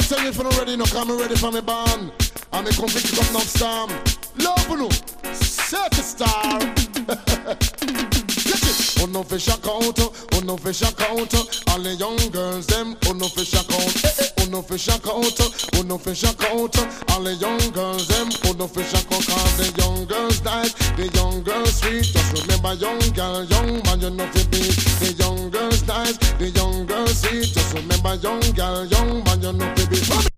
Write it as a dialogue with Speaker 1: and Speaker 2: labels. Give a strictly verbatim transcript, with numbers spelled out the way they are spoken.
Speaker 1: tell me if you're not ready, no, come ready for me band. And me come pick you up now, storm. Love no, set a star. Get it. Oh no fish account, oh no fish account. All the young girls them, oh no fish account. Eh, eh. Oh no fish account, oh no fish account. All the young girls them, oh no fish account. Cause the young girls nice, the young girls sweet. Just remember young girl, young man, you know to beat. The young girls nice, the young girls sweet. Just remember young girl, young man, you know to beat.